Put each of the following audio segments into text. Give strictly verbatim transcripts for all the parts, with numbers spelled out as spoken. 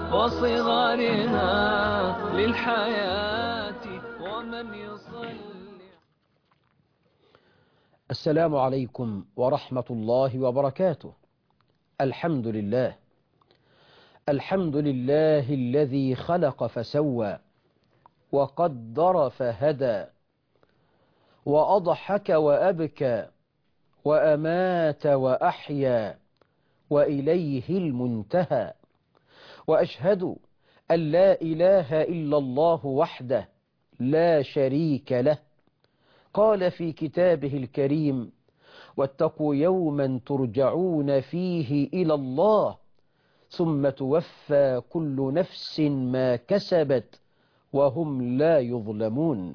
وصغارها للحياة ومن يصلي. السلام عليكم ورحمة الله وبركاته. الحمد لله الحمد لله الذي خلق فسوى وقدر فهدى وأضحك وأبكى وأمات وأحيا وإليه المنتهى. وأشهد أن لا إله إلا الله وحده لا شريك له، قال في كتابه الكريم: واتقوا يوما ترجعون فيه إلى الله ثم توفى كل نفس ما كسبت وهم لا يظلمون.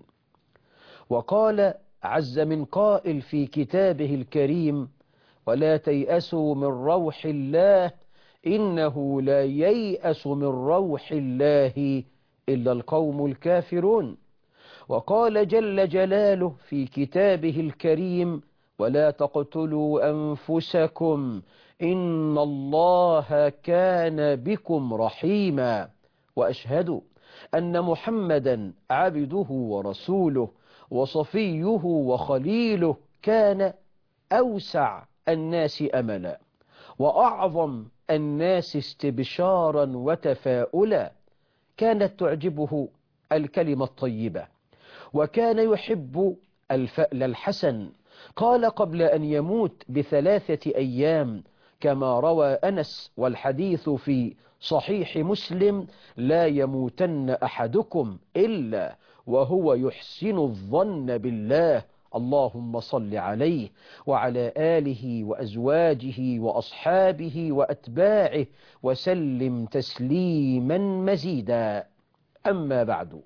وقال عز من قائل في كتابه الكريم: ولا تيأسوا من روح الله إنه لا ييأس من روح الله إلا القوم الكافرون. وقال جل جلاله في كتابه الكريم: ولا تقتلوا أنفسكم إن الله كان بكم رحيما. وأشهد أن محمدا عبده ورسوله وصفيه وخليله، كان أوسع الناس أملا وأعظم الناس استبشارا وتفاؤلا. كانت تعجبه الكلمة الطيبة، وكان يحب الفأل الحسن. قال قبل أن يموت بثلاثة أيام كما روى أنس، والحديث في صحيح مسلم: لا يموتن أحدكم إلا وهو يحسن الظن بالله، اللهم صل عليه وعلى آله وأزواجه وأصحابه وأتباعه وسلم تسليما مزيدا. أما بعد،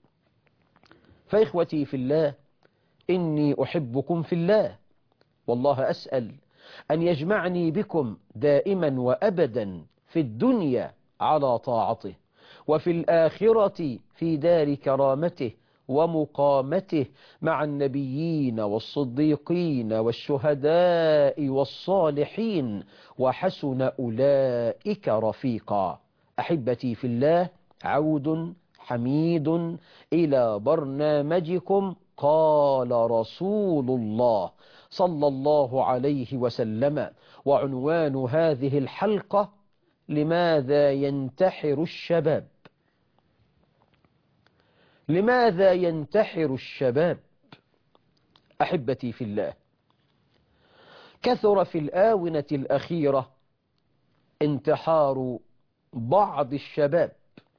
فإخوتي في الله، إني أحبكم في الله، والله أسأل أن يجمعني بكم دائما وأبدا في الدنيا على طاعته، وفي الآخرة في دار كرامته ومقامته مع النبيين والصديقين والشهداء والصالحين، وحسن أولئك رفيقا. أحبتي في الله، عود حميد إلى برنامجكم قال رسول الله صلى الله عليه وسلم، وعنوان هذه الحلقة: لماذا ينتحر الشباب؟ لماذا ينتحر الشباب؟ أحبتي في الله، كثر في الآونة الأخيرة انتحار بعض الشباب،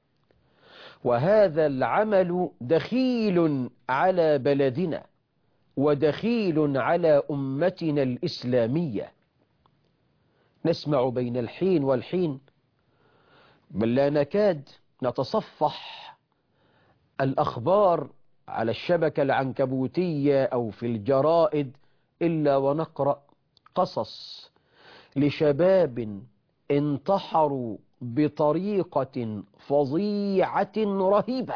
وهذا العمل دخيل على بلدنا ودخيل على أمتنا الإسلامية. نسمع بين الحين والحين، بل لا نكاد نتصفح الأخبار على الشبكة العنكبوتية أو في الجرائد إلا ونقرأ قصص لشباب انتحروا بطريقة فظيعة رهيبة.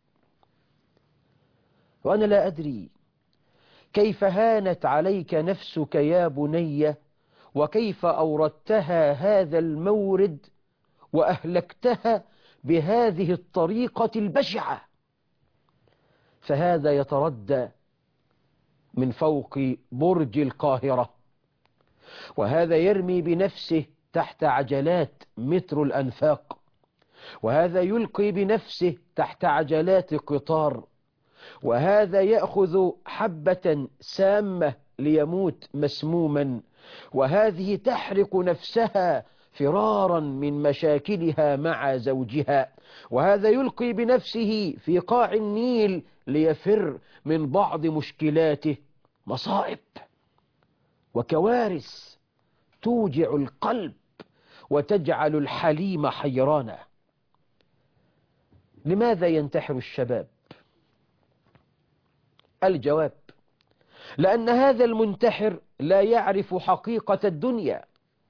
وأنا لا أدري كيف هانت عليك نفسك يا بني، وكيف أوردتها هذا المورد وأهلكتها بهذه الطريقة البشعة. فهذا يتردى من فوق برج القاهرة، وهذا يرمي بنفسه تحت عجلات مترو الأنفاق، وهذا يلقي بنفسه تحت عجلات قطار، وهذا يأخذ حبة سامة ليموت مسموما، وهذه تحرق نفسها فرارا من مشاكلها مع زوجها، وهذا يلقي بنفسه في قاع النيل ليفر من بعض مشكلاته. مصائب وكوارث توجع القلب وتجعل الحليم حيرانا. لماذا ينتحر الشباب؟ الجواب: لأن هذا المنتحر لا يعرف حقيقة الدنيا،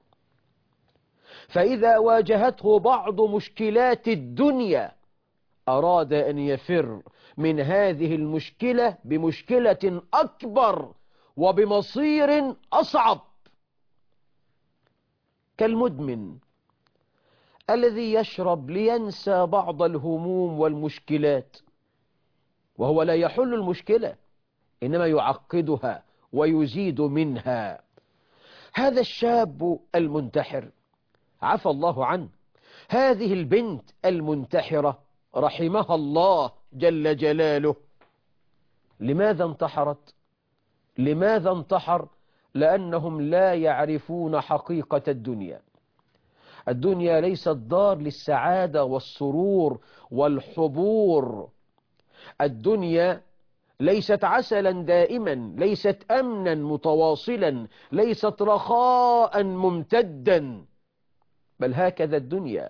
فإذا واجهته بعض مشكلات الدنيا أراد أن يفر من هذه المشكلة بمشكلة أكبر وبمصير أصعب، كالمدمن الذي يشرب لينسى بعض الهموم والمشكلات، وهو لا يحل المشكلة إنما يعقدها ويزيد منها. هذا الشاب المنتحر عفى الله عنه، هذه البنت المنتحرة رحمها الله جل جلاله. لماذا انتحرت؟ لماذا انتحر؟ لأنهم لا يعرفون حقيقة الدنيا. الدنيا ليست دار للسعادة والسرور والحبور. الدنيا ليست عسلا دائما، ليست أمنا متواصلا، ليست رخاء ممتدا، بل هكذا الدنيا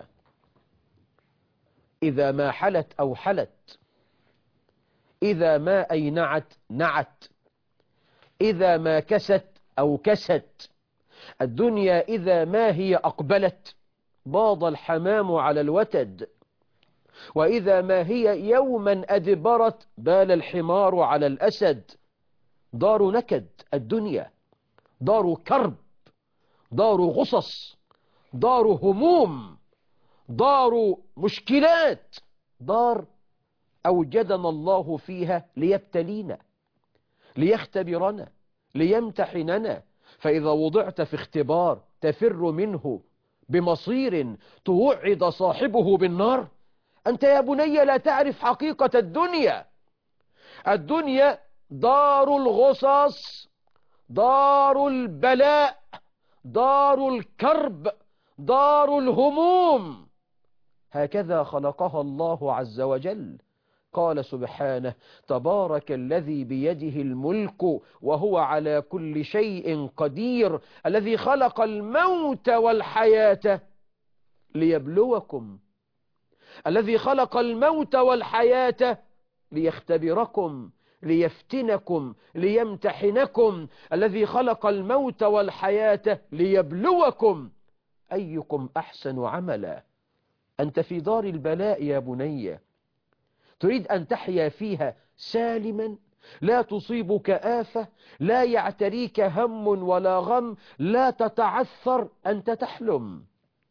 إذا ما حلت أو حلت، إذا ما أينعت نعت، إذا ما كست أو كست. الدنيا إذا ما هي أقبلت باض الحمام على الوتد، وإذا ما هي يوما أدبرت بال الحمار على الأسد. دار نكد الدنيا، دار كرب، دار غصص، دار هموم، دار مشكلات، دار أوجدنا الله فيها ليبتلينا، ليختبرنا، ليمتحننا. فإذا وضعت في اختبار تفر منه بمصير توعد صاحبه بالنار، أنت يا بني لا تعرف حقيقة الدنيا. الدنيا دار الغصص، دار البلاء، دار الكرب، دار الهموم. هكذا خلقها الله عز وجل. قال سبحانه: تبارك الذي بيده الملك وهو على كل شيء قدير، الذي خلق الموت والحياة ليبلوكم، الذي خلق الموت والحياة ليختبركم، ليفتنكم، ليمتحنكم، الذي خلق الموت والحياة ليبلوكم أيكم أحسن عملا. أنت في دار البلاء يا بني، تريد أن تحيا فيها سالما، لا تصيبك آفة، لا يعتريك هم ولا غم، لا تتعثر، أنت تحلم،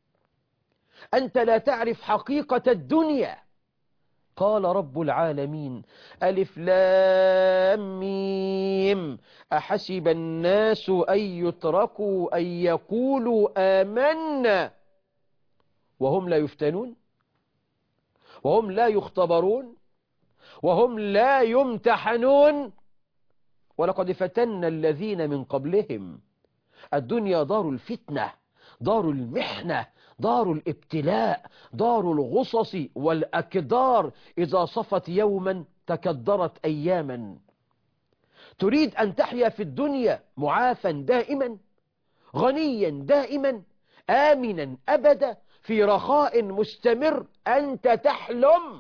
أنت لا تعرف حقيقة الدنيا. قال رب العالمين: ألف لام ميم، أحسب الناس أن يتركوا أن يقولوا آمنا وهم لا يفتنون، وهم لا يختبرون، وهم لا يمتحنون. ولقد فتنا الذين من قبلهم. الدنيا دار الفتنة، دار المحنة، دار الابتلاء، دار الغصص والأكدار. إذا صفت يوما تكدرت أياما. تريد أن تحيا في الدنيا معافا دائما، غنيا دائما، آمنا أبدا، في رخاء مستمر، أنت تحلم.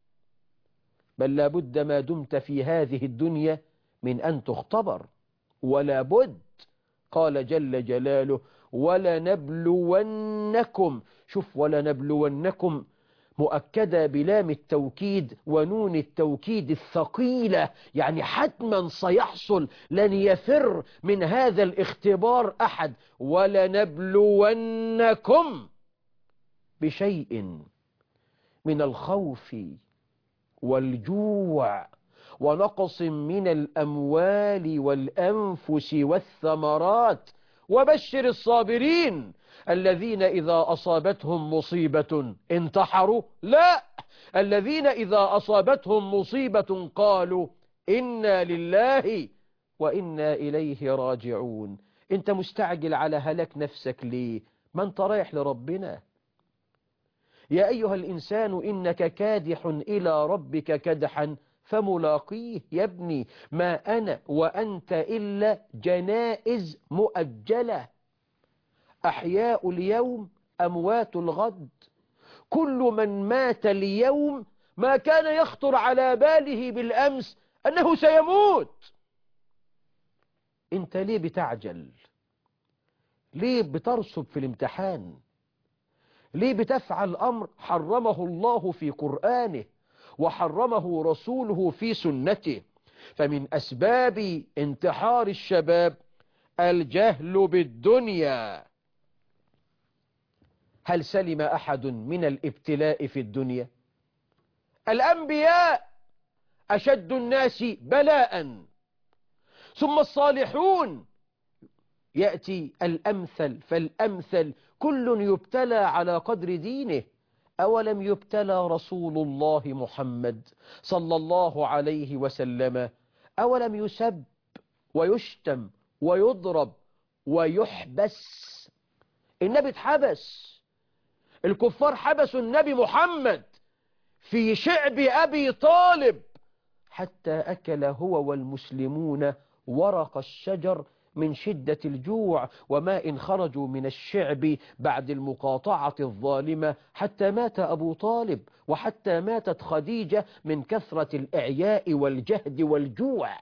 بل لابد ما دمت في هذه الدنيا من أن تختبر، ولا بد. قال جل جلاله: ولنبلونكم. شوف، ولنبلونكم مؤكدة بلام التوكيد ونون التوكيد الثقيلة، يعني حتما سيحصل، لن يفر من هذا الاختبار أحد. ولنبلونكم بشيء من الخوف والجوع ونقص من الأموال والأنفس والثمرات، وبشر الصابرين الذين إذا أصابتهم مصيبة انتحروا، لا، الذين إذا أصابتهم مصيبة قالوا إنا لله وإنا إليه راجعون. أنت مستعجل على هلاك نفسك ليه؟ ما أنت رايح لربنا. يا أيها الإنسان إنك كادح إلى ربك كدحا فملاقيه. يا ابني، ما أنا وأنت إلا جنائز مؤجلة، أحياء اليوم أموات الغد. كل من مات اليوم ما كان يخطر على باله بالأمس أنه سيموت. أنت ليه بتعجل؟ ليه بترسب في الامتحان؟ ليه بتفعل أمر حرمه الله في قرآنه وحرمه رسوله في سنته؟ فمن أسباب انتحار الشباب الجهل بالدنيا. هل سلم أحد من الابتلاء في الدنيا؟ الأنبياء أشد الناس بلاء، ثم الصالحون، يأتي الأمثل فالأمثل، كل يبتلى على قدر دينه. أولم يبتلى رسول الله محمد صلى الله عليه وسلم؟ أولم يسب ويشتم ويضرب ويحبس؟ النبي اتحبس، الكفار حبسوا النبي محمد في شعب أبي طالب حتى أكل هو والمسلمون ورق الشجر من شدة الجوع، وما إن خرجوا من الشعب بعد المقاطعة الظالمة حتى مات أبو طالب، وحتى ماتت خديجة من كثرة الإعياء والجهد والجوع.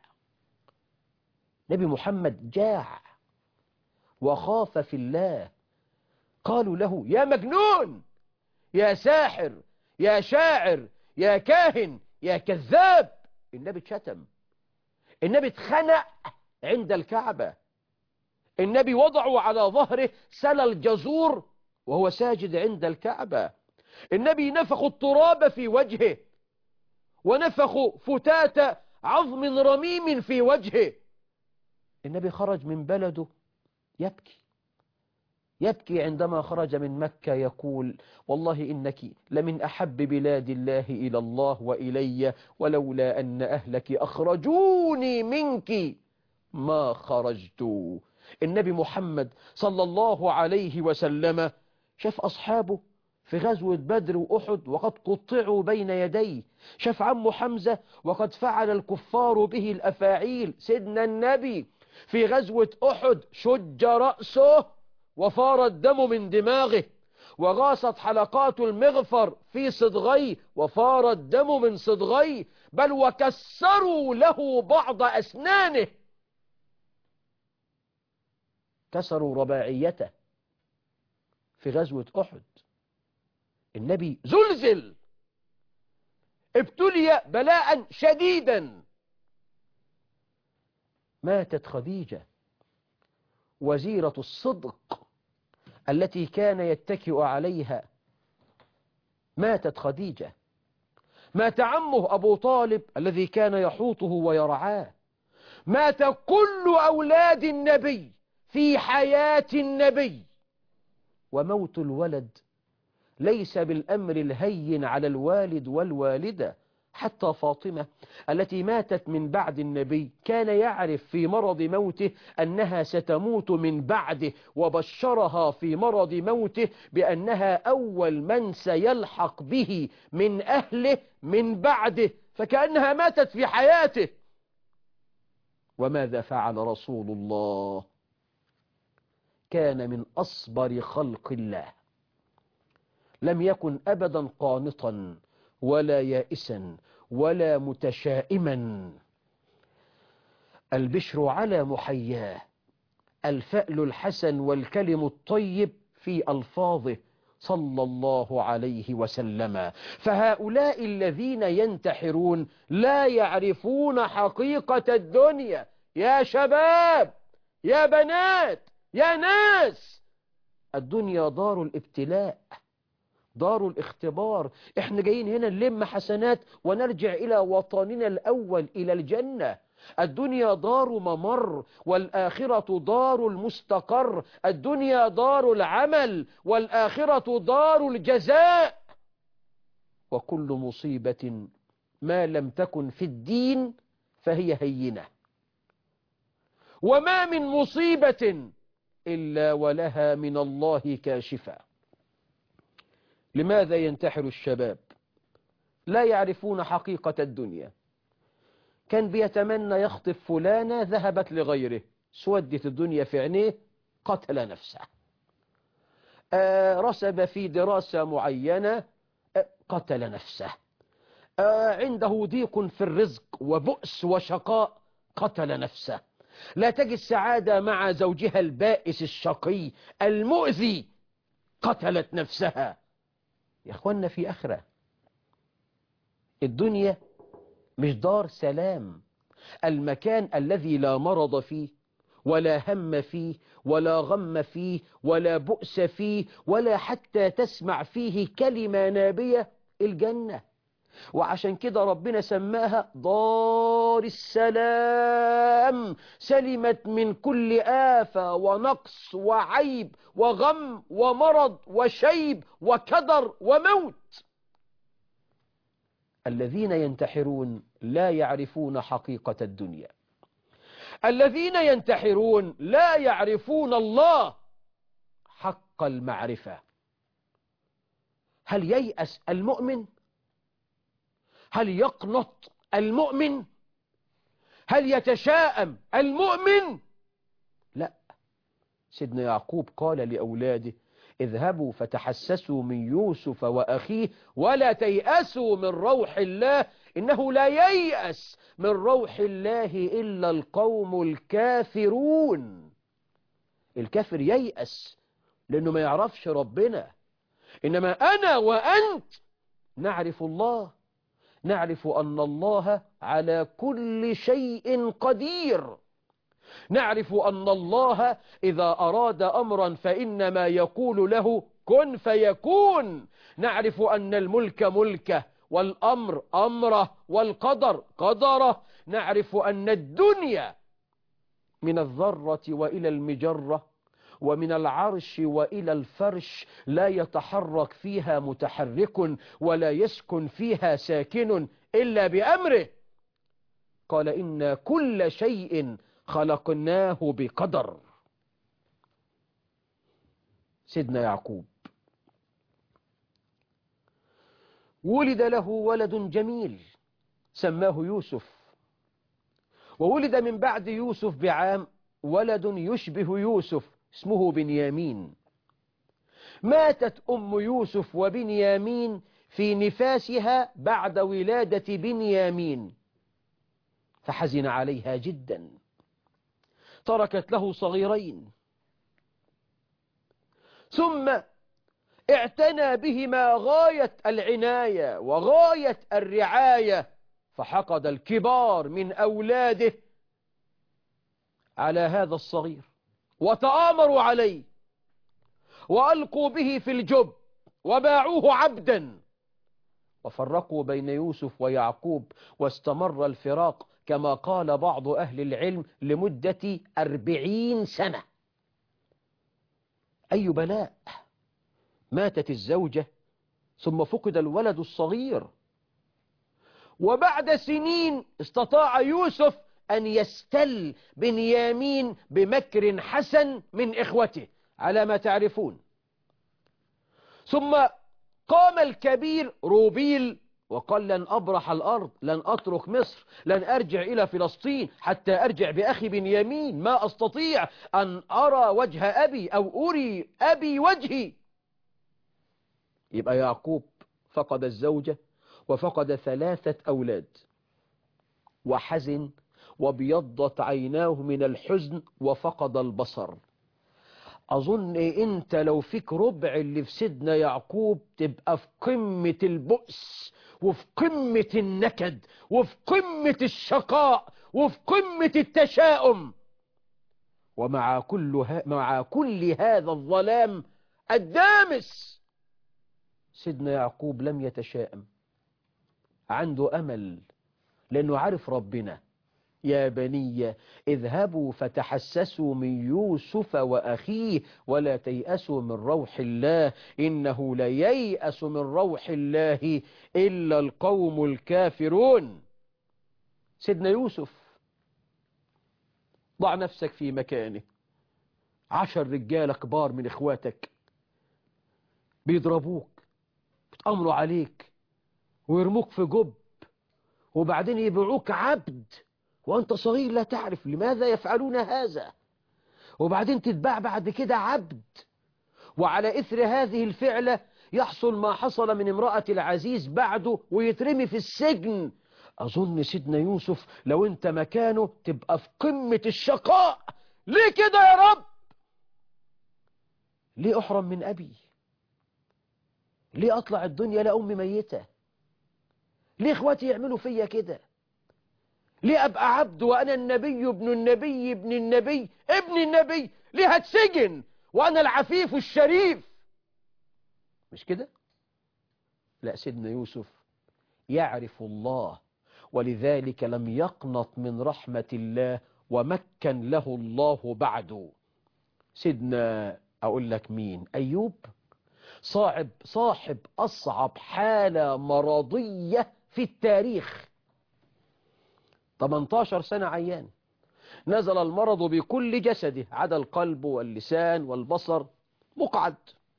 نبي محمد جاع وخاف في الله. قالوا له: يا مجنون، يا ساحر، يا شاعر، يا كاهن، يا كذاب. النبي اتشتم، النبي اتخنق عند الكعبة، النبي وضعوا على ظهره سل الجزور وهو ساجد عند الكعبة، النبي نفخوا التراب في وجهه ونفخوا فتات عظم رميم في وجهه. النبي خرج من بلده يبكي، يبكي عندما خرج من مكة يقول: والله إنك لمن أحب بلاد الله إلى الله وإلي، ولولا أن أهلك أخرجوني منك ما خرجت. النبي محمد صلى الله عليه وسلم شاف أصحابه في غزوة بدر وأحد وقد قطعوا بين يديه، شاف عمه حمزة وقد فعل الكفار به الأفاعيل. سيدنا النبي في غزوة أحد شج رأسه وفار الدم من دماغه، وغاصت حلقات المغفر في صدغيه وفار الدم من صدغيه، بل وكسروا له بعض أسنانه، كسروا رباعيته في غزوة أحد. النبي زلزل، ابتلي بلاء شديدا. ماتت خديجة وزيرة الصدق التي كان يتكئ عليها، ماتت خديجة. مات عمه أبو طالب الذي كان يحوطه ويرعاه. مات كل أولاد النبي في حياة النبي. وموت الولد ليس بالأمر الهين على الوالد والوالدة. حتى فاطمة التي ماتت من بعد النبي كان يعرف في مرض موته أنها ستموت من بعده، وبشرها في مرض موته بأنها أول من سيلحق به من أهله من بعده، فكأنها ماتت في حياته. وماذا فعل رسول الله؟ كان من أصبر خلق الله، لم يكن أبدا قانطا ولا يائسا ولا متشائما. البشر على محياه، الفأل الحسن والكلم الطيب في ألفاظه صلى الله عليه وسلم. فهؤلاء الذين ينتحرون لا يعرفون حقيقة الدنيا. يا شباب، يا بنات، يا ناس، الدنيا دار الابتلاء، دار الاختبار. احنا جايين هنا نلم حسنات ونرجع إلى وطننا الأول، إلى الجنة. الدنيا دار ممر والآخرة دار المستقر. الدنيا دار العمل والآخرة دار الجزاء. وكل مصيبة ما لم تكن في الدين فهي هينة، وما من مصيبة إلا ولها من الله كاشفة. لماذا ينتحر الشباب؟ لا يعرفون حقيقة الدنيا. كان بيتمنى يخطف فلانة، ذهبت لغيره، سودت الدنيا في عينيه، قتل نفسه. آه رسب في دراسة معينة، آه قتل نفسه. آه عنده ضيق في الرزق وبؤس وشقاء، قتل نفسه. لا تجد سعادة مع زوجها البائس الشقي المؤذي، قتلت نفسها. يا اخوانا في آخرة. الدنيا مش دار سلام. المكان الذي لا مرض فيه ولا هم فيه ولا غم فيه ولا بؤس فيه ولا حتى تسمع فيه كلمة نابية، الجنة. وعشان كده ربنا سماها دار السلام، سلمت من كل آفة ونقص وعيب وغم ومرض وشيب وكدر وموت. الذين ينتحرون لا يعرفون حقيقة الدنيا، الذين ينتحرون لا يعرفون الله حق المعرفة. هل ييأس المؤمن؟ هل يقنط المؤمن؟ هل يتشاءم المؤمن؟ لا. سيدنا يعقوب قال لأولاده: اذهبوا فتحسسوا من يوسف وأخيه ولا تيأسوا من روح الله إنه لا ييأس من روح الله إلا القوم الكافرون. الكافر ييأس لأنه ما يعرفش ربنا، إنما أنا وأنت نعرف الله، نعرف أن الله على كل شيء قدير، نعرف أن الله إذا أراد أمرا فإنما يقول له كن فيكون، نعرف أن الملك ملكه والأمر أمره والقدر قدره، نعرف أن الدنيا من الذرة وإلى المجرة ومن العرش وإلى الفرش لا يتحرك فيها متحرك ولا يسكن فيها ساكن إلا بأمره. قال إن كل شيء خلقناه بقدر. سيدنا يعقوب ولد له ولد جميل سماه يوسف، وولد من بعد يوسف بعام ولد يشبه يوسف اسمه بنيامين. ماتت أم يوسف وبنيامين في نفاسها بعد ولادة بنيامين، فحزن عليها جدا، تركت له صغيرين، ثم اعتنى بهما غاية العناية وغاية الرعاية، فحقد الكبار من أولاده على هذا الصغير وتآمروا عليه وألقوا به في الجب وباعوه عبدا، وفرقوا بين يوسف ويعقوب، واستمر الفراق كما قال بعض أهل العلم لمدة أربعين سنة. أي بلاء! ماتت الزوجة ثم فقد الولد الصغير، وبعد سنين استطاع يوسف أن يستل بنيامين بمكر حسن من إخوته على ما تعرفون. ثم قام الكبير روبيل وقال لن أبرح الأرض، لن أترك مصر، لن أرجع إلى فلسطين حتى أرجع بأخي بنيامين، ما أستطيع أن أرى وجه أبي أو أري أبي وجهي. يبقى يعقوب فقد الزوجة وفقد ثلاثة أولاد، وحزن وابيضت عيناه من الحزن وفقد البصر. أظن أنت لو فيك ربع اللي في سيدنا يعقوب تبقى في قمة البؤس وفي قمة النكد وفي قمة الشقاء وفي قمة التشاؤم. ومع كل, ها مع كل هذا الظلام الدامس سيدنا يعقوب لم يتشائم، عنده أمل لأنه عارف ربنا. يا بني اذهبوا فتحسسوا من يوسف وأخيه ولا تيأسوا من روح الله إنه لا ييأس من روح الله إلا القوم الكافرون. سيدنا يوسف ضع نفسك في مكانه، عشر رجال كبار من إخواتك بيضربوك بيتأمروا عليك ويرموك في جب، وبعدين يبيعوك عبد وأنت صغير لا تعرف لماذا يفعلون هذا، وبعدين تتباع بعد كده عبد، وعلى إثر هذه الفعلة يحصل ما حصل من امرأة العزيز بعده ويترمي في السجن. أظن سيدنا يوسف لو أنت مكانه تبقى في قمة الشقاء. ليه كده يا رب؟ ليه أحرم من أبي؟ ليه أطلع الدنيا لأمي ميتة؟ ليه إخواتي يعملوا فيا كده؟ ليه أبقى عبد وأنا النبي ابن النبي ابن النبي ابن النبي؟ ليه هتسجن وأنا العفيف الشريف؟ مش كده؟ لا، سيدنا يوسف يعرف الله، ولذلك لم يقنط من رحمة الله ومكن له الله بعده. سيدنا أقول لك مين؟ أيوب، صاحب صاحب أصعب حالة مرضية في التاريخ. ثمانية عشر سنة عيان، نزل المرض بكل جسده عدا القلب واللسان والبصر، مقعد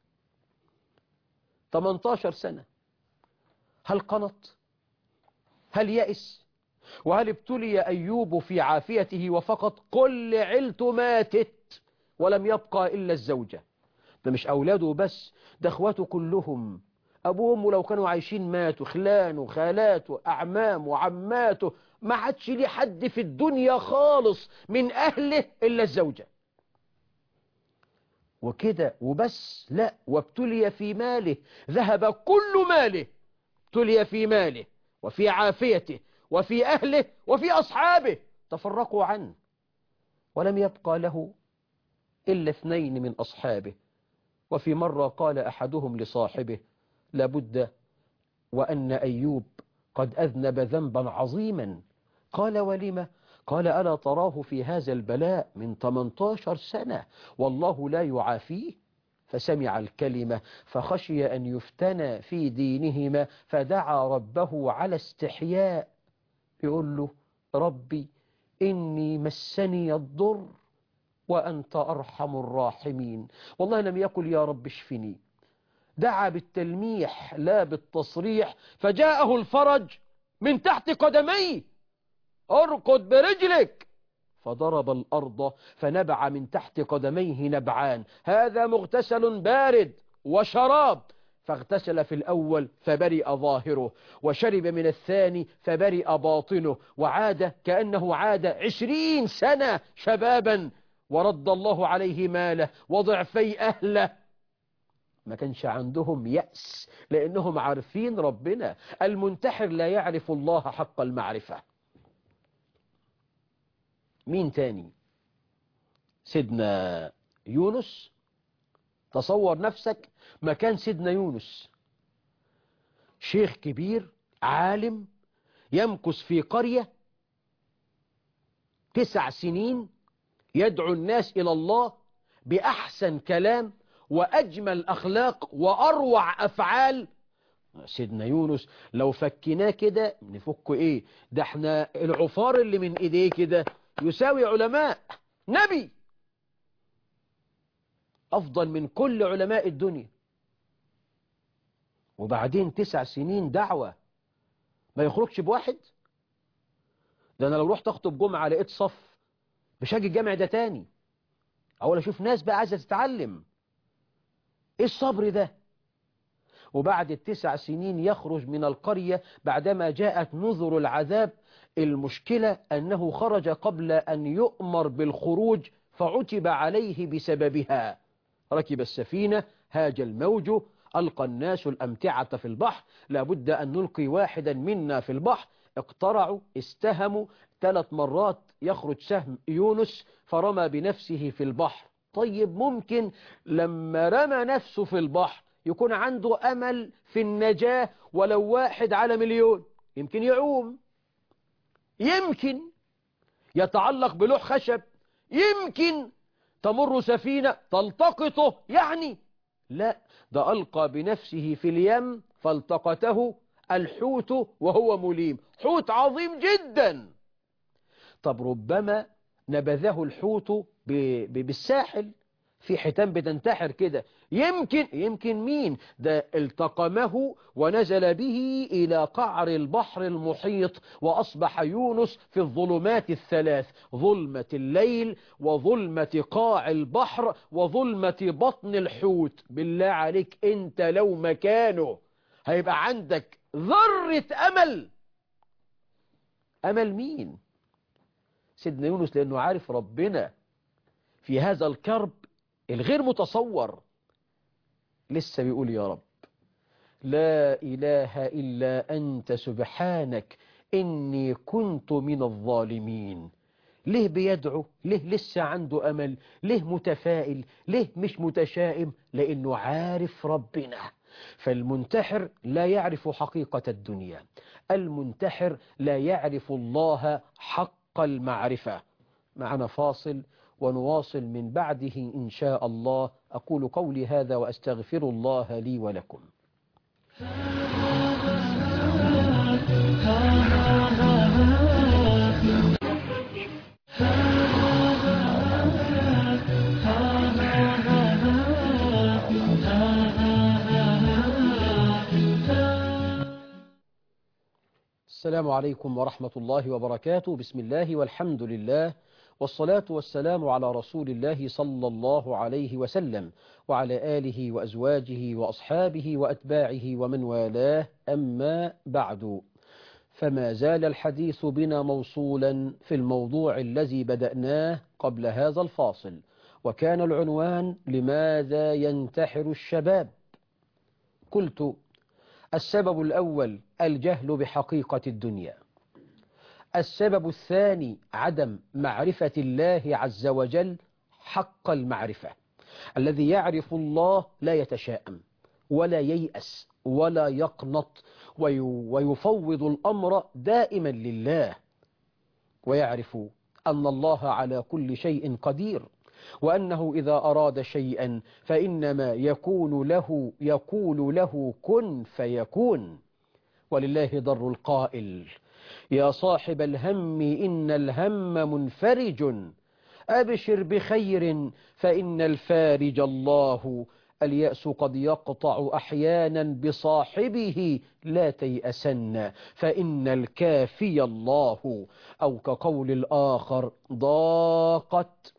ثمانية عشر سنة. هل قنط؟ هل يأس؟ وهل ابتلي أيوب في عافيته وفقط؟ كل عيلته ماتت ولم يبقى إلا الزوجة. ده مش أولاده بس، ده أخواته كلهم، أبوه وأمه لو كانوا عايشين ماتوا، خلانه خالاته أعمام وعماته، ما عادش ليه حد في الدنيا خالص من أهله إلا الزوجة. وكده وبس؟ لا، وابتلي في ماله، ذهب كل ماله، ابتلي في ماله وفي عافيته وفي أهله وفي أصحابه، تفرقوا عنه ولم يبقى له إلا اثنين من أصحابه. وفي مرة قال أحدهم لصاحبه: لابد وأن أيوب قد أذنب ذنبا عظيما. قال: ولم؟ قال: ألا تراه في هذا البلاء من ثمانية عشر سنة والله لا يعافيه؟ فسمع الكلمة فخشي أن يفتنى في دينهما فدعا ربه على استحياء، يقول له: ربي إني مسني الضر وأنت أرحم الراحمين. والله لم يقل يا رب اشفني، دعا بالتلميح لا بالتصريح، فجاءه الفرج من تحت قدميه: اركض برجلك. فضرب الأرض فنبع من تحت قدميه نبعان: هذا مغتسل بارد وشراب. فاغتسل في الأول فبرئ ظاهره، وشرب من الثاني فبرئ باطنه، وعاد كأنه عاد عشرين سنة شبابا، ورد الله عليه ماله وضعفي أهله. ما كانش عندهم يأس لأنهم عارفين ربنا. المنتحر لا يعرف الله حق المعرفة. مين تاني؟ سيدنا يونس. تصور نفسك مكان سيدنا يونس، شيخ كبير عالم يمكث في قرية تسع سنين يدعو الناس إلى الله بأحسن كلام وأجمل أخلاق وأروع أفعال. سيدنا يونس لو فكناه كده نفكه إيه؟ ده احنا العفار اللي من إيديه كده يساوي علماء، نبي أفضل من كل علماء الدنيا. وبعدين تسع سنين دعوة ما يخرجش بواحد. ده أنا لو رحت أخطب جمعة لقيت صف مش هاجي الجامع ده تاني، أول أشوف ناس بقى عايزة تتعلم. إيه الصبر ده؟ وبعد التسع سنين يخرج من القرية بعدما جاءت نذر العذاب. المشكلة أنه خرج قبل أن يؤمر بالخروج فعتب عليه بسببها. ركب السفينة، هاج الموج، ألقى الناس الأمتعة في البحر، لابد أن نلقي واحدا منا في البحر. اقترعوا، استهموا، ثلاث مرات يخرج سهم يونس فرمى بنفسه في البحر. طيب ممكن لما رمى نفسه في البحر يكون عنده أمل في النجاة ولو واحد على مليون، يمكن يعوم، يمكن يتعلق بلوح خشب، يمكن تمر سفينة تلتقطه يعني. لا، ده ألقى بنفسه في اليم فالتقته الحوت وهو مليم، حوت عظيم جدا. طب ربما نبذه الحوت بالساحل في حيتان بتنتحر كده، يمكن يمكن مين ده التقمه ونزل به إلى قعر البحر المحيط، وأصبح يونس في الظلمات الثلاث: ظلمة الليل وظلمة قاع البحر وظلمة بطن الحوت. بالله عليك انت لو مكانه هيبقى عندك ذرة أمل. أمل مين؟ سيدنا يونس لأنه عارف ربنا في هذا الكرب الغير متصور لسه بيقول: يا رب لا إله إلا أنت سبحانك إني كنت من الظالمين. ليه بيدعو؟ ليه لسه عنده أمل؟ ليه متفائل؟ ليه مش متشائم؟ لأنه عارف ربنا. فالمنتحر لا يعرف حقيقة الدنيا، المنتحر لا يعرف الله حق المعرفة. معنا فاصل ونواصل من بعده إن شاء الله. أقول قولي هذا وأستغفر الله لي ولكم. السلام عليكم ورحمة الله وبركاته. بسم الله والحمد لله، والصلاة والسلام على رسول الله صلى الله عليه وسلم وعلى آله وأزواجه وأصحابه وأتباعه ومن والاه، أما بعد. فما زال الحديث بنا موصولا في الموضوع الذي بدأناه قبل هذا الفاصل، وكان العنوان: لماذا ينتحر الشباب؟ قلت: السبب الأول الجهل بحقيقة الدنيا. السبب الثاني عدم معرفة الله عز وجل حق المعرفة. الذي يعرف الله لا يتشائم ولا ييأس ولا يقنط، ويفوض الأمر دائما لله، ويعرف أن الله على كل شيء قدير، وأنه إذا أراد شيئا فإنما يكون له يقول له كن فيكون. ولله ضر القائل: يا صاحب الهم إن الهم منفرج، أبشر بخير فإن الفارج الله. اليأس قد يقطع أحيانا بصاحبه، لا تيأسن فإن الكافي الله. أو كقول الآخر: ضاقت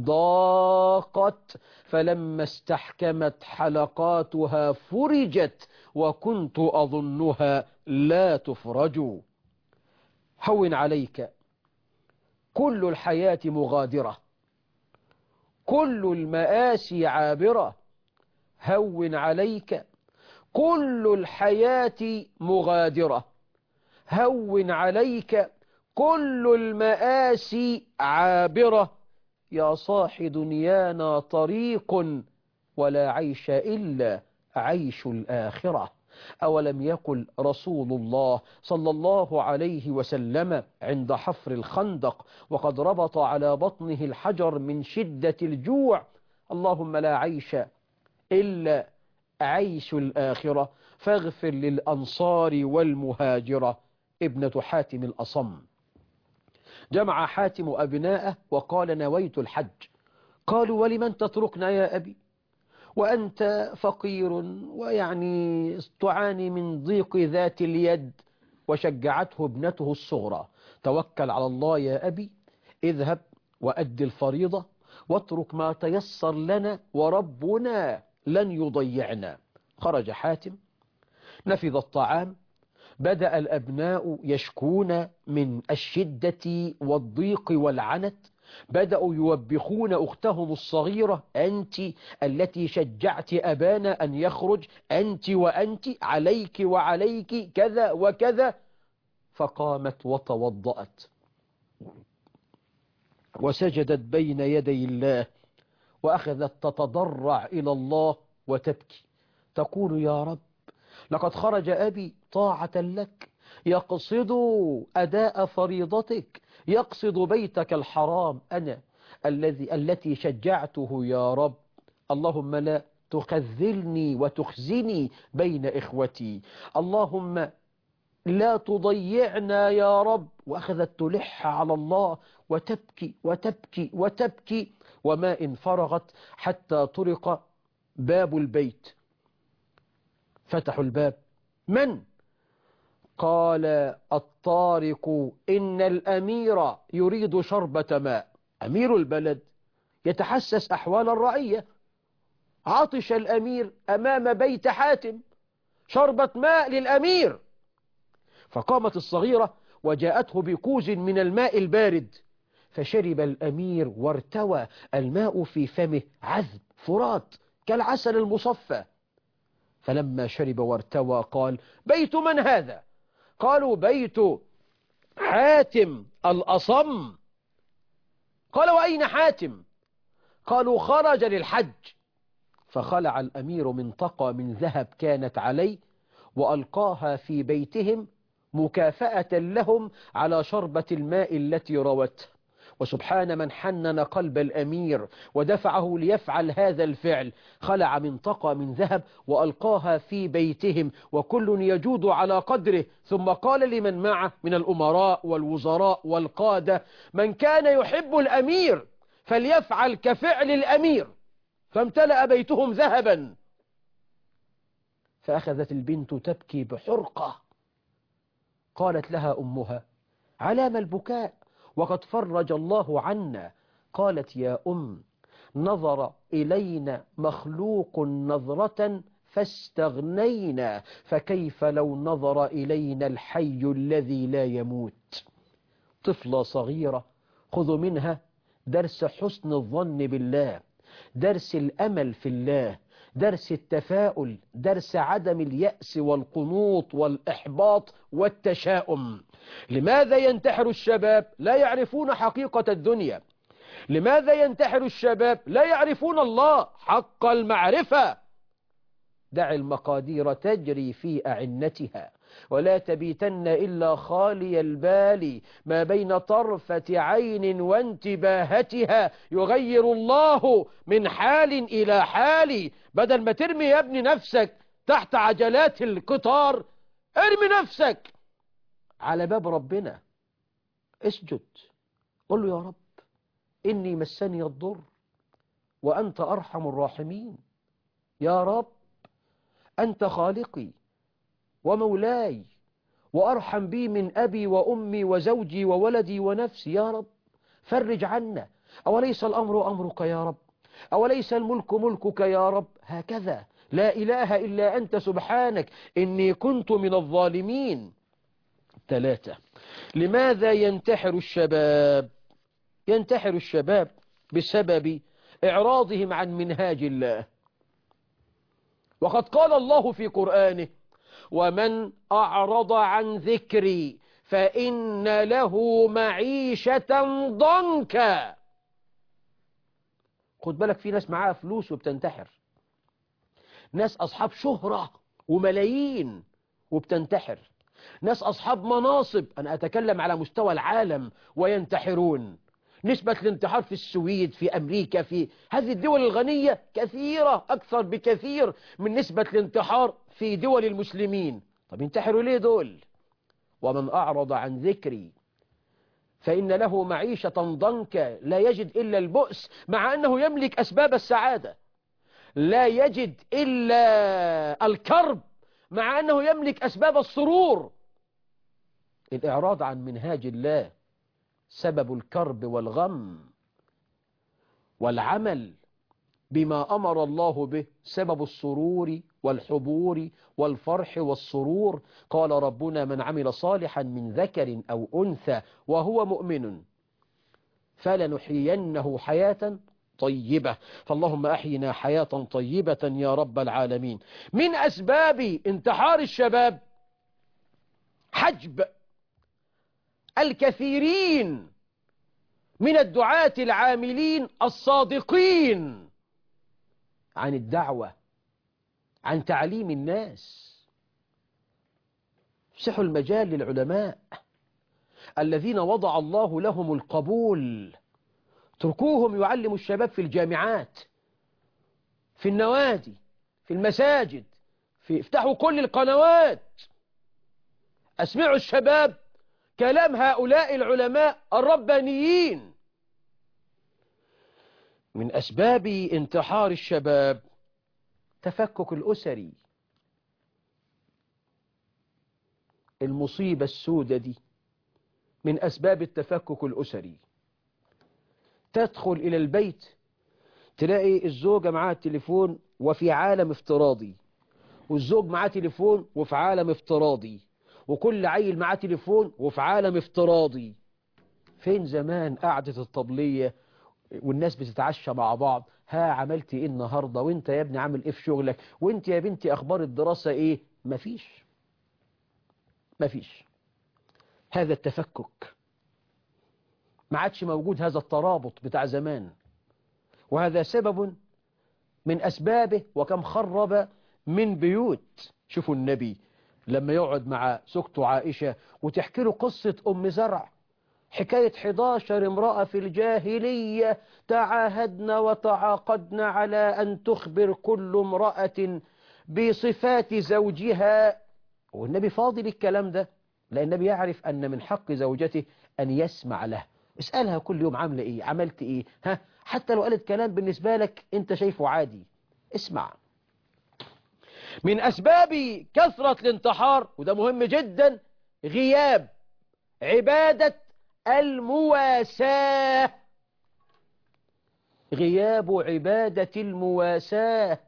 ضاقت فلما استحكمت حلقاتها فرجت، وكنت أظنها لا تفرج. هون عليك، كل الحياة مغادرة، كل المآسي عابرة. هون عليك، كل الحياة مغادرة. هون عليك، كل المآسي عابرة. يا صاح دنيانا طريق، ولا عيش إلا عيش الآخرة. أولم يقل رسول الله صلى الله عليه وسلم عند حفر الخندق وقد ربط على بطنه الحجر من شدة الجوع: اللهم لا عيش إلا عيش الآخرة، فاغفر للأنصار والمهاجرة. ابنة حاتم الأصم. جمع حاتم أبناءه وقال: نويت الحج. قالوا: ولمن تتركنا يا أبي وأنت فقير ويعني تعاني من ضيق ذات اليد؟ وشجعته ابنته الصغرى: توكل على الله يا أبي، اذهب وأد الفريضة واترك ما تيسر لنا، وربنا لن يضيعنا. خرج حاتم، نفذ الطعام، بدأ الأبناء يشكون من الشدة والضيق والعنت، بدأوا يوبخون أختهم الصغيرة: أنت التي شجعت أبانا أن يخرج، أنت وأنت، عليك وعليك كذا وكذا. فقامت وتوضأت وسجدت بين يدي الله، وأخذت تتضرع إلى الله وتبكي، تقول: يا رب، لقد خرج أبي طاعة لك، يقصد أداء فريضتك، يقصد بيتك الحرام، أنا الذي التي شجعته يا رب. اللهم لا تخذلني وتخزني بين إخوتي، اللهم لا تضيعنا يا رب. وأخذت تلح على الله وتبكي وتبكي وتبكي، وما إن فرغت حتى طرق باب البيت. فتحوا الباب: من؟ قال: الطارق إن الأمير يريد شربة ماء. أمير البلد يتحسس أحوال الرعية، عطش الأمير أمام بيت حاتم، شربة ماء للأمير. فقامت الصغيرة وجاءته بكوز من الماء البارد، فشرب الأمير وارتوى، الماء في فمه عذب فرات كالعسل المصفى. فلما شرب وارتوى قال: بيت من هذا؟ قالوا: بيت حاتم الأصم. قال وأين حاتم؟ قالوا خرج للحج. فخلع الأمير منطقة من ذهب كانت عليه وألقاها في بيتهم مكافأة لهم على شربة الماء التي روته. وسبحان من حنن قلب الأمير ودفعه ليفعل هذا الفعل، خلع منطقة من ذهب وألقاها في بيتهم وكل يجود على قدره، ثم قال لمن معه من الأمراء والوزراء والقادة: من كان يحب الأمير فليفعل كفعل الأمير. فامتلأ بيتهم ذهبا. فأخذت البنت تبكي بحرقة. قالت لها أمها: علام البكاء وقد فرج الله عنا. قالت: يا أم، نظر إلينا مخلوق نظرة فاستغنينا، فكيف لو نظر إلينا الحي الذي لا يموت. طفلة صغيرة، خذوا منها درس حسن الظن بالله، درس الأمل في الله، درس التفاؤل، درس عدم اليأس والقنوط والإحباط والتشاؤم. لماذا ينتحر الشباب؟ لا يعرفون حقيقة الدنيا. لماذا ينتحر الشباب؟ لا يعرفون الله حق المعرفة. دع المقادير تجري في أعنتها ولا تبيتن إلا خالي البال، ما بين طرفة عين وانتباهتها يغير الله من حال إلى حال. بدل ما ترمي يا ابن نفسك تحت عجلات القطار، ارمي نفسك على باب ربنا، اسجد، قل له: يا رب إني مسني الضر وأنت أرحم الراحمين. يا رب أنت خالقي ومولاي وأرحم بي من أبي وأمي وزوجي وولدي ونفسي. يا رب فرج عنا. أوليس الأمر أمرك يا رب؟ أوليس الملك ملكك يا رب؟ هكذا. لا إله إلا أنت سبحانك إني كنت من الظالمين. ثلاثة: لماذا ينتحر الشباب؟ ينتحر الشباب بسبب إعراضهم عن منهاج الله. وقد قال الله في قرآنه: ومن أعرض عن ذكري فإن له معيشة ضنكا. خد بالك، في ناس معاها فلوس وبتنتحر، ناس أصحاب شهرة وملايين وبتنتحر، ناس أصحاب مناصب، أنا أتكلم على مستوى العالم، وينتحرون. نسبة الانتحار في السويد، في أمريكا، في هذه الدول الغنية كثيرة أكثر بكثير من نسبة الانتحار في دول المسلمين. طب ينتحروا ليه دول؟ ومن أعرض عن ذكري فإن له معيشة ضنكا، لا يجد إلا البؤس مع أنه يملك أسباب السعادة، لا يجد إلا الكرب مع أنه يملك أسباب السرور. الإعراض عن منهاج الله سبب الكرب والغم، والعمل بما أمر الله به سبب السرور والحبور والفرح والسرور. قال ربنا: من عمل صالحا من ذكر أو أنثى وهو مؤمن فلنحيينه حياة طيبة. فاللهم أحينا حياة طيبة يا رب العالمين. من أسباب انتحار الشباب حجب الكثيرين من الدعاة العاملين الصادقين عن الدعوة، عن تعليم الناس. افسحوا المجال للعلماء الذين وضع الله لهم القبول، اتركوهم يعلموا الشباب في الجامعات، في النوادي، في المساجد، في افتحوا كل القنوات، اسمعوا الشباب كلام هؤلاء العلماء الربانيين. من أسباب انتحار الشباب تفكك الأسري. المصيبة السودة دي من أسباب التفكك الأسري. تدخل إلى البيت تلاقي الزوجة معها التليفون وفي عالم افتراضي، والزوج معاه تليفون وفي عالم افتراضي، وكل عيل معاه تليفون وفي عالم افتراضي. فين زمان قعدة الطبلية والناس بتتعشى مع بعض؟ ها عملت ايه النهاردة؟ وانت يا ابني عامل ايه في شغلك؟ وانت يا بنتي اخبار الدراسة ايه؟ مفيش مفيش هذا التفكك، ما عادش موجود هذا الترابط بتاع زمان، وهذا سبب من أسبابه. وكم خرب من بيوت. شوفوا النبي لما يقعد مع زوجته عائشة وتحكي له قصة أم زرع، حكاية حداشر امرأة في الجاهلية تعاهدن وتعاقدن على أن تخبر كل امرأة بصفات زوجها، والنبي فاضل الكلام ده، لأن النبي يعرف أن من حق زوجته أن يسمع له. اسألها كل يوم عاملة إيه، عملت إيه، ها، حتى لو قالت كلام بالنسبة لك أنت شايفه عادي، اسمع. من أسباب كثرة الانتحار، وده مهم جدا، غياب عبادة المواساة. غياب عبادة المواساة.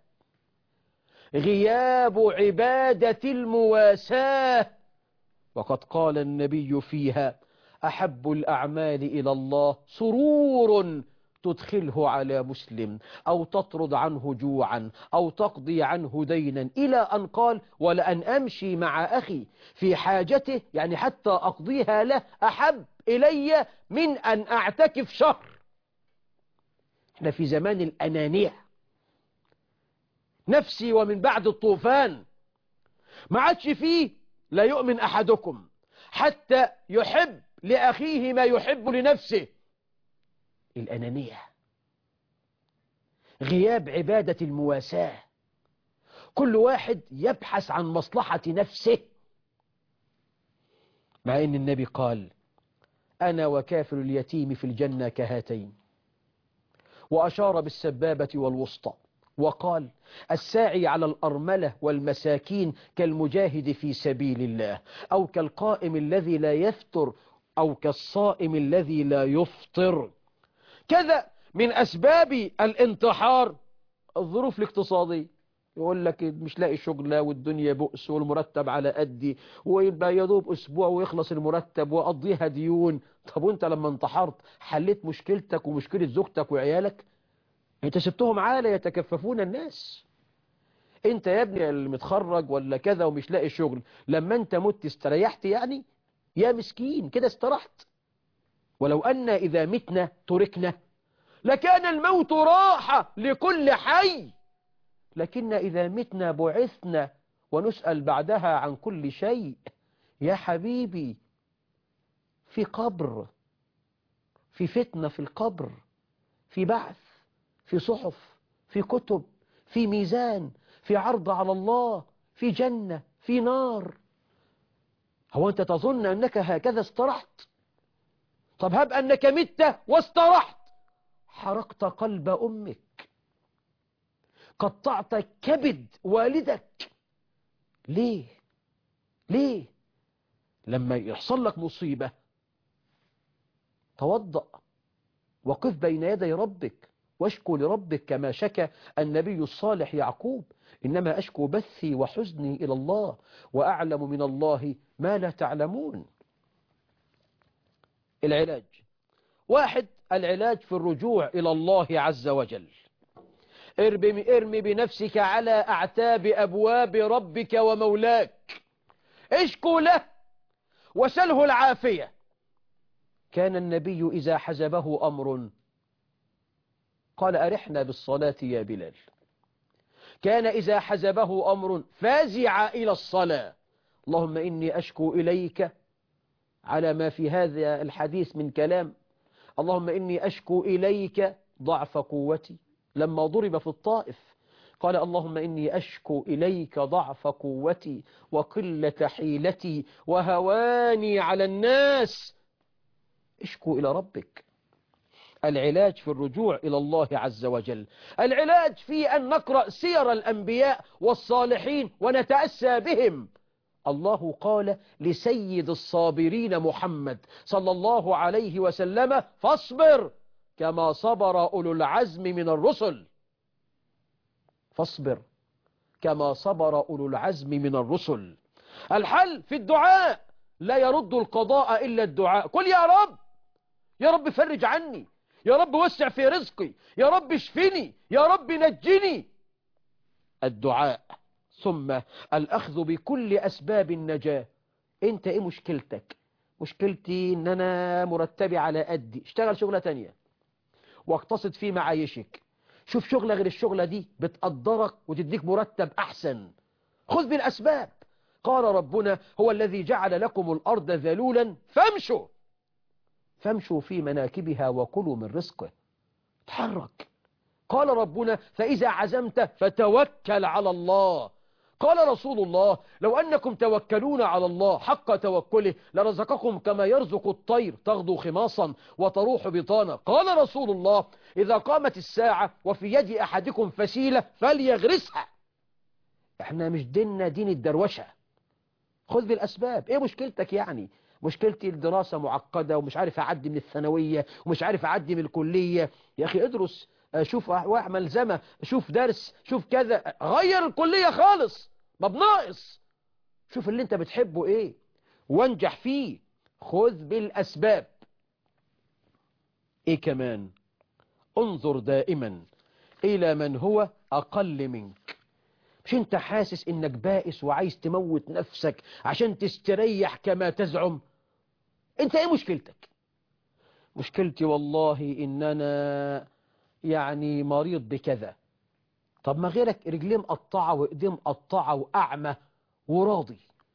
غياب عبادة المواساة. وقد قال النبي فيها: أحب الأعمال إلى الله سرور تدخله على مسلم، أو تطرد عنه جوعا، أو تقضي عنه دينا، إلى أن قال: ولأن أمشي مع أخي في حاجته، يعني حتى أقضيها له، أحب إلي من أن أعتكف شهر. احنا في زمان الأنانية، نفسي ومن بعد الطوفان، ما عادش فيه لا يؤمن أحدكم حتى يحب لأخيه ما يحب لنفسه. الأنانية، غياب عبادة المواساة، كل واحد يبحث عن مصلحة نفسه، مع أن النبي قال: أنا وكافل اليتيم في الجنة كهاتين، وأشار بالسبابة والوسطى، وقال: الساعي على الأرملة والمساكين كالمجاهد في سبيل الله، أو كالقائم الذي لا يفتر، أو كالصائم الذي لا يفطر. كذا من أسباب الانتحار الظروف الاقتصادية، يقول لك مش لاقي شغلة والدنيا بؤس والمرتب على قدي، ويبقى يدوب أسبوع ويخلص المرتب وأقضيها ديون. طب وانت لما انتحرت حليت مشكلتك ومشكلة زوجتك وعيالك؟ انت سبتهم عالة يتكففون الناس. انت يا ابني اللي متخرج ولا كذا ومش لاقي شغل، لما انت مت استريحت يعني؟ يا مسكين كده استرحت. ولو أن إذا متنا تركنا لكان الموت راحة لكل حي، لكن إذا متنا بعثنا ونسأل بعدها عن كل شيء. يا حبيبي، في قبر، في فتنة في القبر، في بعث، في صحف، في كتب، في ميزان، في عرض على الله، في جنة، في نار. هو أنت تظن أنك هكذا استرحت؟ طب هب أنك مت واسترحت، حرقت قلب أمك، قطعت كبد والدك. ليه؟ ليه؟ لما يحصل لك مصيبة توضأ وقف بين يدي ربك واشكو لربك كما شكى النبي الصالح يعقوب: إنما أشكو بثي وحزني إلى الله وأعلم من الله ما لا تعلمون. العلاج واحد: العلاج في الرجوع إلى الله عز وجل. ارمي, ارمي بنفسك على أعتاب أبواب ربك ومولاك، اشكو له وسله العافية. كان النبي إذا حزبه أمر قال: أرحنا بالصلاة يا بلال. كان إذا حزبه أمر فازع إلى الصلاة: اللهم إني أشكو إليك، على ما في هذا الحديث من كلام، اللهم إني أشكو إليك ضعف قوتي. لما ضرب في الطائف قال: اللهم إني أشكو إليك ضعف قوتي وقلة حيلتي وهواني على الناس. اشكو إلى ربك. العلاج في الرجوع إلى الله عز وجل. العلاج في أن نقرأ سير الأنبياء والصالحين ونتأسى بهم. الله قال لسيد الصابرين محمد صلى الله عليه وسلم: فاصبر كما صبر أولو العزم من الرسل. فاصبر كما صبر أولو العزم من الرسل. الحل في الدعاء، لا يرد القضاء إلا الدعاء. قل يا رب، يا رب فرج عني، يا رب وسع في رزقي، يا رب اشفني، يا رب نجني. الدعاء. ثم الأخذ بكل أسباب النجاة. انت ايه مشكلتك؟ مشكلتي ان انا مرتبي على قدي، اشتغل شغلة تانية واقتصد في معايشك. شوف شغلة غير الشغلة دي بتقدرك وتديك مرتب احسن. خذ بالاسباب. قال ربنا هو الذي جعل لكم الارض ذلولا فامشوا فامشوا في مناكبها وكلوا من رزقه. تحرك. قال ربنا فإذا عزمت فتوكل على الله. قال رسول الله لو أنكم توكلون على الله حق توكله لرزقكم كما يرزق الطير تغدو خماصا وتروح بطانا. قال رسول الله إذا قامت الساعة وفي يد أحدكم فسيلة فليغرسها. احنا مش ديننا دين الدروشة. خذ بالأسباب. ايه مشكلتك يعني؟ مشكلتي الدراسة معقدة ومش عارف أعدي من الثانوية ومش عارف أعدي من الكلية. يا أخي ادرس، شوف ملزمة، شوف درس، شوف كذا، غير الكلية خالص، ما بناقص. شوف اللي انت بتحبه ايه وانجح فيه. خذ بالأسباب. ايه كمان؟ انظر دائما إلى من هو أقل منك. مش انت حاسس انك بائس وعايز تموت نفسك عشان تستريح كما تزعم؟ انت ايه مشكلتك؟ مشكلتي والله ان انا يعني مريض بكذا. طب ما غيرك رجليه مقطعه وايديه مقطعه واعمى وراضي.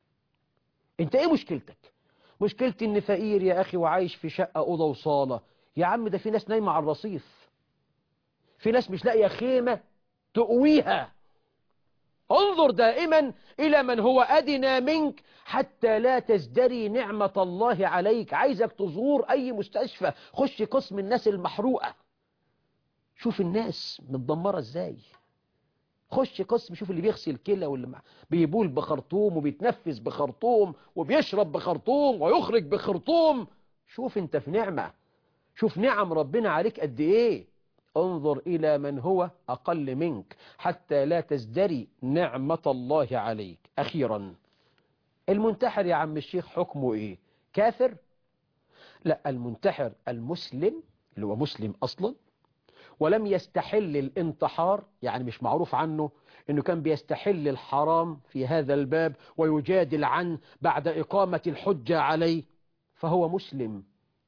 انت ايه مشكلتك؟ مشكلتي ان فقير يا اخي وعايش في شقه اوضه وصاله. يا عم ده في ناس نايمه على الرصيف، في ناس مش لاقيه خيمه تقويها. انظر دائما إلى من هو أدنى منك حتى لا تزدري نعمة الله عليك. عايزك تزور أي مستشفى، خش قسم الناس المحروقة، شوف الناس متدمرة ازاي. خش قسم شوف اللي بيغسل كلى واللي بيبول بخرطوم وبيتنفس بخرطوم وبيشرب بخرطوم ويخرج بخرطوم. شوف انت في نعمة، شوف نعم ربنا عليك قد ايه. انظر إلى من هو أقل منك حتى لا تزدري نعمة الله عليك. أخيرا، المنتحر يا عم الشيخ حكمه إيه؟ كافر؟ لا، المنتحر المسلم اللي هو مسلم أصلا ولم يستحل الانتحار، يعني مش معروف عنه أنه كان بيستحل الحرام في هذا الباب ويجادل عنه بعد إقامة الحجة عليه، فهو مسلم.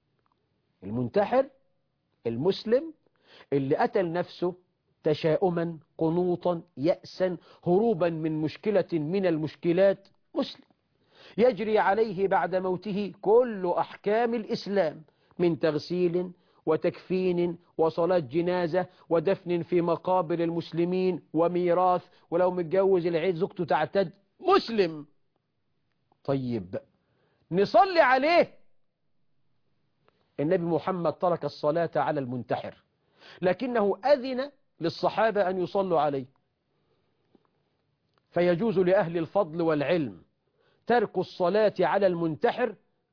المنتحر المسلم اللي قتل نفسه تشاؤما قنوطا يأسا هروبا من مشكلة من المشكلات مسلم، يجري عليه بعد موته كل أحكام الإسلام من تغسيل وتكفين وصلاة جنازة ودفن في مقابر المسلمين وميراث، ولو متجوز العيد زوجته تعتد. مسلم. طيب نصلي عليه. النبي محمد ترك الصلاة على المنتحر لكنه أذن للصحابة أن يصلوا عليه، فيجوز لأهل الفضل والعلم ترك الصلاة على المنتحر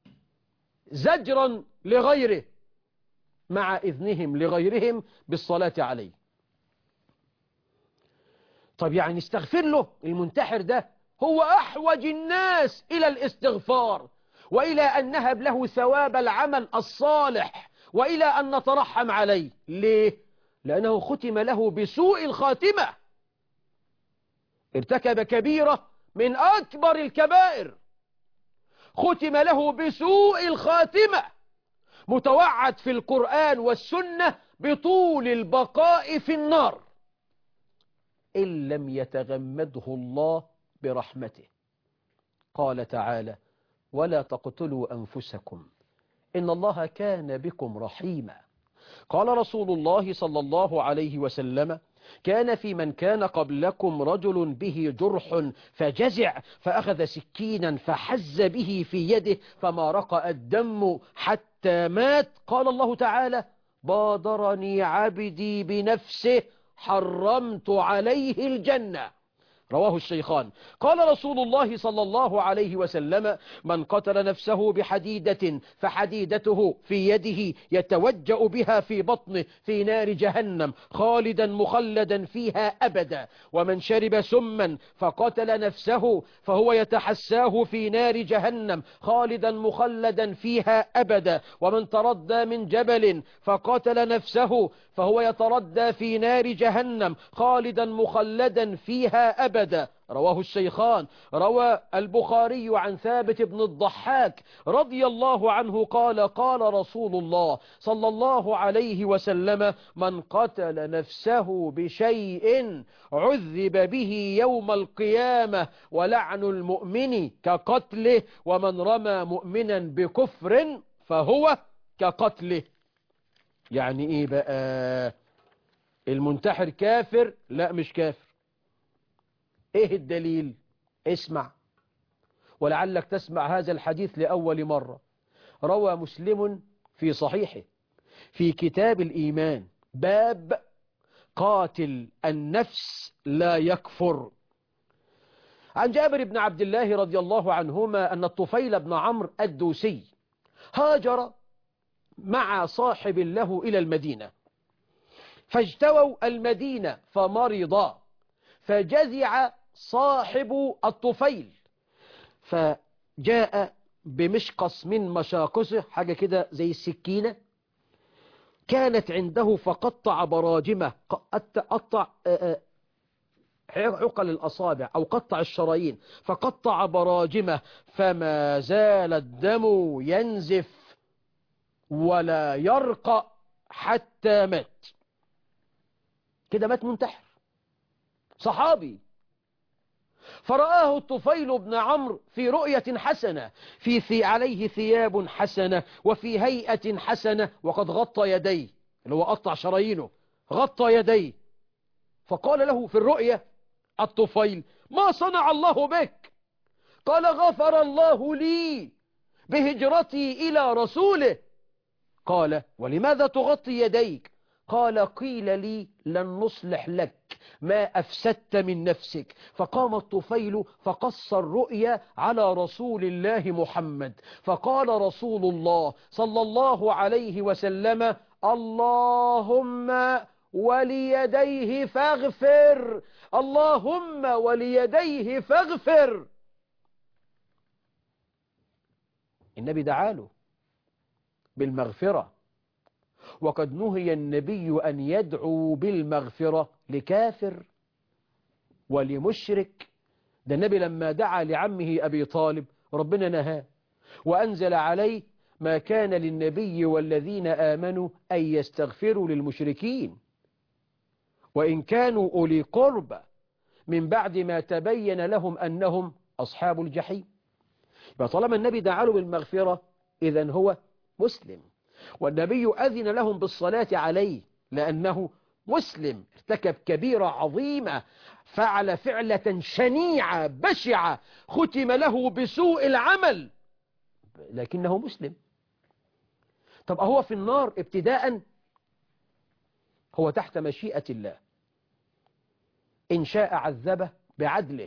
زجرا لغيره مع إذنهم لغيرهم بالصلاة عليه. طب يعني استغفر له. المنتحر ده هو أحوج الناس إلى الاستغفار وإلى أن نهب له ثواب العمل الصالح وإلى أن نترحم عليه. ليه؟ لأنه ختم له بسوء الخاتمة، ارتكب كبيرة من أكبر الكبائر، ختم له بسوء الخاتمة، متوعد في القرآن والسنة بطول البقاء في النار إن لم يتغمده الله برحمته. قال تعالى ولا تقتلوا أنفسكم إن الله كان بكم رحيما. قال رسول الله صلى الله عليه وسلم كان في من كان قبلكم رجل به جرح فجزع فأخذ سكينا فحز به في يده فما رقأ الدم حتى مات. قال الله تعالى بادرني عبدي بنفسه حرمت عليه الجنة. رواه الشيخان. قال رسول الله صلى الله عليه وسلم من قتل نفسه بحديدة فحديدته في يده يتوجأ بها في بطنه في نار جهنم خالدا مخلدا فيها أبدا، ومن شرب سما فقتل نفسه فهو يتحساه في نار جهنم خالدا مخلدا فيها أبدا، ومن تردى من جبل فقتل نفسه فهو يتردى في نار جهنم خالدا مخلدا فيها أبدا. رواه الشيخان. روى البخاري عن ثابت بن الضحاك رضي الله عنه قال قال رسول الله صلى الله عليه وسلم: من قتل نفسه بشيء عذب به يوم القيامة ولعن المؤمن كقتله، ومن رمى مؤمنا بكفر فهو كقتله. يعني ايه بقى؟ المنتحر كافر؟ لا مش كافر. ايه الدليل؟ اسمع، ولعلك تسمع هذا الحديث لأول مرة. روى مسلم في صحيحه في كتاب الإيمان باب قاتل النفس لا يكفر، عن جابر بن عبد الله رضي الله عنهما أن الطفيل بن عمرو الدوسي هاجر مع صاحب له إلى المدينة، فاجتووا المدينة فمرضا، فجزع صاحب الطفيل، فجاء بمشقص من مشاقصه، حاجة كده زي السكينة كانت عنده، فقطع براجمه، قطع عقل الأصابع أو قطع الشرايين، فقطع براجمه، فما زال الدم ينزف ولا يرقى حتى مات. كده مات منتحر صحابي. فرآه الطفيل بن عمرو في رؤية حسنة، في ثي عليه ثياب حسنة وفي هيئة حسنة، وقد غطى يديه، اللي هو قطع شرايينه، غطى يديه. فقال له في الرؤية الطفيل: ما صنع الله بك؟ قال: غفر الله لي بهجرتي إلى رسوله. قال: ولماذا تغطي يديك؟ قال: قيل لي لن نصلح لك ما أفسدت من نفسك. فقام الطفيل فقص الرؤيا على رسول الله محمد، فقال رسول الله صلى الله عليه وسلم: اللهم وليديه فاغفر، اللهم وليديه فاغفر. النبي دعاله بالمغفرة، وقد نهي النبي أن يدعو بالمغفرة لكافر ولمشرك. ده النبي لما دعا لعمه أبي طالب ربنا نهاه وأنزل عليه: ما كان للنبي والذين آمنوا أن يستغفروا للمشركين وإن كانوا أولي قربى من بعد ما تبين لهم أنهم أصحاب الجحيم. فطالما النبي دعا له بالمغفرة إذن هو مسلم، والنبي أذن لهم بالصلاة عليه لأنه مسلم، ارتكب كبيرة عظيمة، فعل فعلة شنيعة بشعة ختم له بسوء العمل، لكنه مسلم. طب هو في النار ابتداء؟ هو تحت مشيئة الله، إن شاء عذبه بعدله،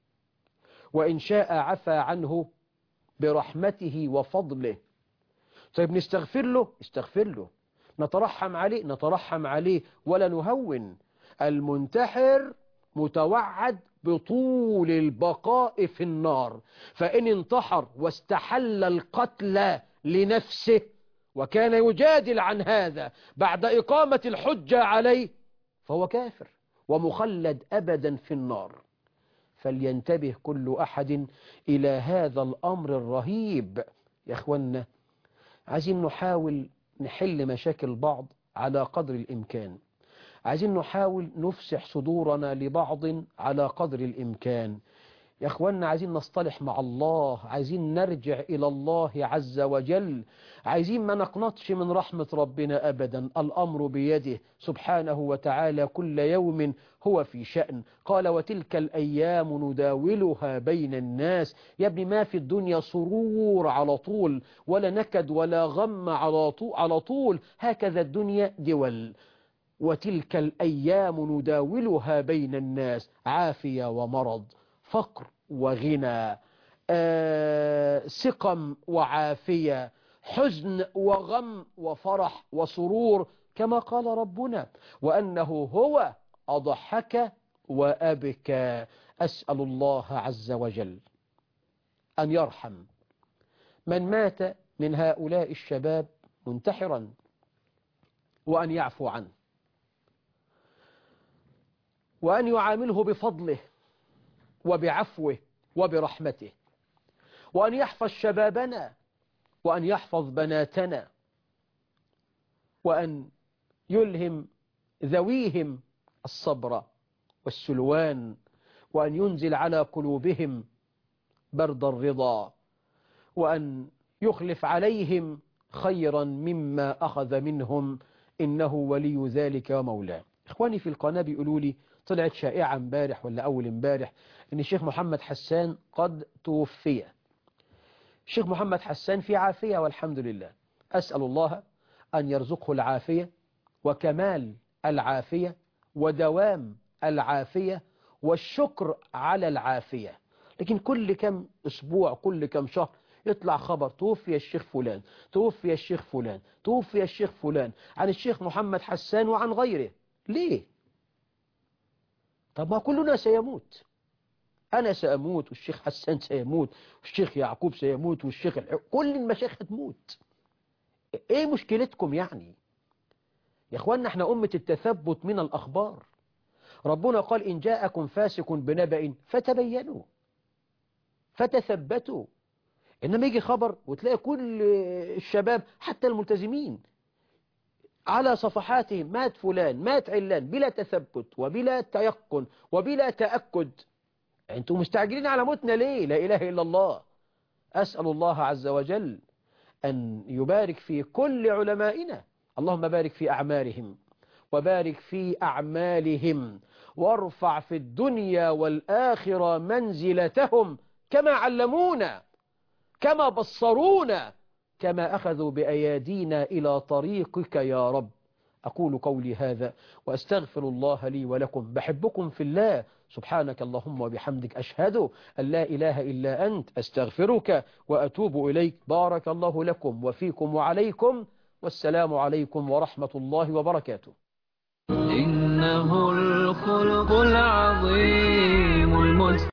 وإن شاء عفى عنه برحمته وفضله. طيب نستغفر له؟ استغفر له. نترحم عليه؟ نترحم عليه، ولا نهون. المنتحر متوعد بطول البقاء في النار، فإن انتحر واستحل القتل لنفسه وكان يجادل عن هذا بعد إقامة الحجة عليه فهو كافر ومخلد أبدا في النار. فلينتبه كل أحد إلى هذا الأمر الرهيب. يا أخوانا، عايزين نحاول نحل مشاكل بعض على قدر الإمكان، عايزين نحاول نفسح صدورنا لبعض على قدر الإمكان. يا أخوانا، عايزين نصطلح مع الله، عايزين نرجع إلى الله عز وجل، عايزين ما نقنطش من رحمة ربنا أبدا. الأمر بيده سبحانه وتعالى، كل يوم هو في شأن. قال: وتلك الأيام نداولها بين الناس. يا ابني، ما في الدنيا سرور على طول، ولا نكد ولا غم على طول، هكذا الدنيا دول. وتلك الأيام نداولها بين الناس، عافية ومرض، فقر وغنى، آه، سقم وعافية، حزن وغم وفرح وسرور، كما قال ربنا: وأنه هو أضحك وأبكى. أسأل الله عز وجل أن يرحم من مات من هؤلاء الشباب منتحرا، وأن يعفو عنه، وأن يعامله بفضله، وبعفوه وبرحمته، وأن يحفظ شبابنا، وأن يحفظ بناتنا، وأن يلهم ذويهم الصبر والسلوان، وأن ينزل على قلوبهم برد الرضا، وأن يخلف عليهم خيرا مما أخذ منهم، إنه ولي ذلك ومولاه. إخواني في القناة بيقولوا لي طلعت شائعة امبارح ولا أول امبارح إن الشيخ محمد حسان قد توفي. الشيخ محمد حسان في عافية والحمد لله، أسأل الله أن يرزقه العافية وكمال العافية ودوام العافية والشكر على العافية. لكن كل كم أسبوع كل كم شهر يطلع خبر توفي الشيخ فلان، توفي الشيخ فلان، توفي الشيخ فلان، عن الشيخ محمد حسان وعن غيره. ليه؟ طب ما كلنا سيموت، أنا سأموت والشيخ حسان سيموت والشيخ يعقوب سيموت والشيخ الح... كل المشايخ هتموت. إيه مشكلتكم يعني؟ يا أخوانا احنا أمة التثبت من الأخبار. ربنا قال إن جاءكم فاسق بنبأ فتبينوا فتثبتوا. إنما يجي خبر وتلاقي كل الشباب حتى الملتزمين على صفحاتهم مات فلان مات علان بلا تثبت وبلا تيقن وبلا تأكد. أنتم مستعجلين على موتنا ليه؟ لا إله إلا الله. أسأل الله عز وجل أن يبارك في كل علمائنا، اللهم بارك في أعمارهم وبارك في أعمالهم، وارفع في الدنيا والآخرة منزلتهم كما علمونا، كما بصرونا، كما أخذوا بأيادينا إلى طريقك يا رب. أقول قولي هذا وأستغفر الله لي ولكم، بحبكم في الله، سبحانك اللهم وبحمدك، أشهد أن لا إله إلا أنت، أستغفرك وأتوب إليك. بارك الله لكم وفيكم وعليكم، والسلام عليكم ورحمة الله وبركاته. إنه الخلق العظيم المستقيم.